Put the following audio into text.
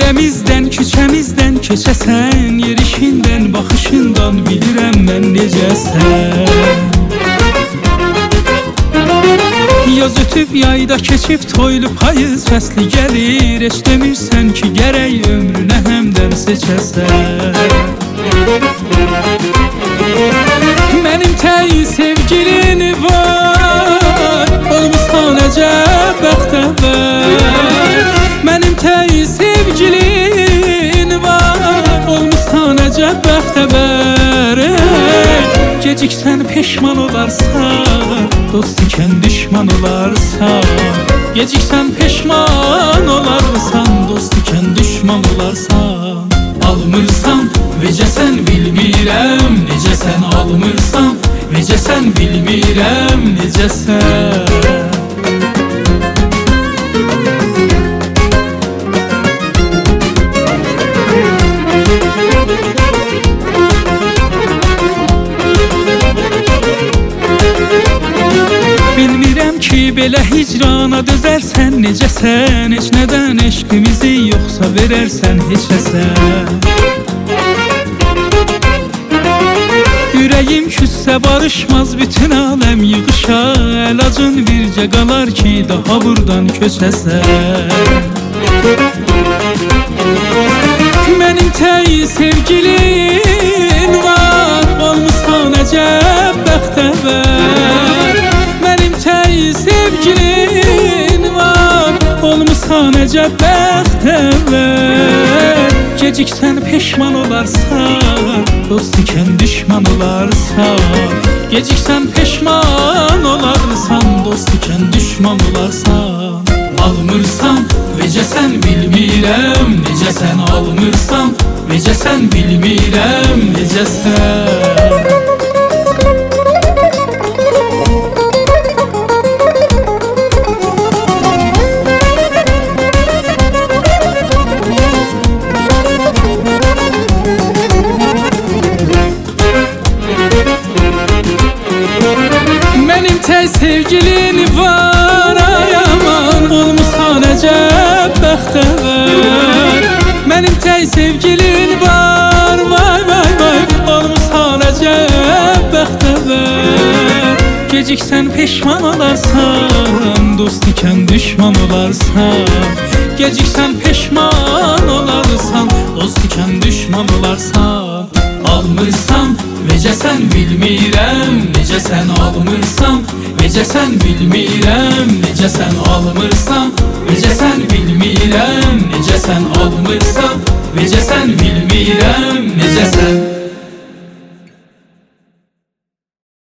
Ailəmizdən, küçəmizdən keçəsən, yerişindən, baxışından bilirəm mən necəsən. Yaz ötüb, yayda keçib, toylu payız fəsli gəlir. Heç demirsən ki, gərək ömrünə həmdən seçəsən. Mənim təyi sevgilin var, olmuşsan əcəb bəxtəvər. Mənim təyi sevgilin var, olmuşsan əcəb bəxtəvər. Geciksən peşman olarsan, dost ikən düşman olarsan. Geciksən peşman olarsan, dost ikən düşman olarsan. Almırsan, vecəsən bilmirəm necəsən. Almırsan, vecəsən bilmirəm necəsən. Bilmirəm ki, belə hicrana dözərsən necəsən. Heç nədən eşqimizi yoxsa verərsən heçəsən. Ürəyim küssə barışmaz, bütün aləm yığışa. Əlacın bircə qalar ki, daha buradan köçəsən. Mənim təyi sevgilin var, olmuşsan əcəb bəxtəvər. Mənim təyi sevgilin var, olmuşsan əcəb bəxtəvər. Geciksən peşman olarsan, dost ikən düşman olarsan. Geciksən peşman olarsan, dost ikən düşman olarsan. Almırsan, vecəsən bilmirəm necəsən. Almırsan, vecəsən bilmirəm necəsən. Mənim təy sevgilin var, ay aman, olmuşsan əcəb bəxtəvər. Mənim təy sevgilin var, vay vay vay, olmuşsan əcəb bəxtəvər. Geciksən peşman olarsan, dost ikən düşman olarsan. Geciksən peşman olarsan, dost ikən düşman olarsan. Almırsan, vecəsən bilmirəm necəsən. Almırsan, vecəsən bilmirəm necəsən. Almırsan, vecəsən bilmirəm necəsən. Almırsan, vecəsən bilmirəm necəsən.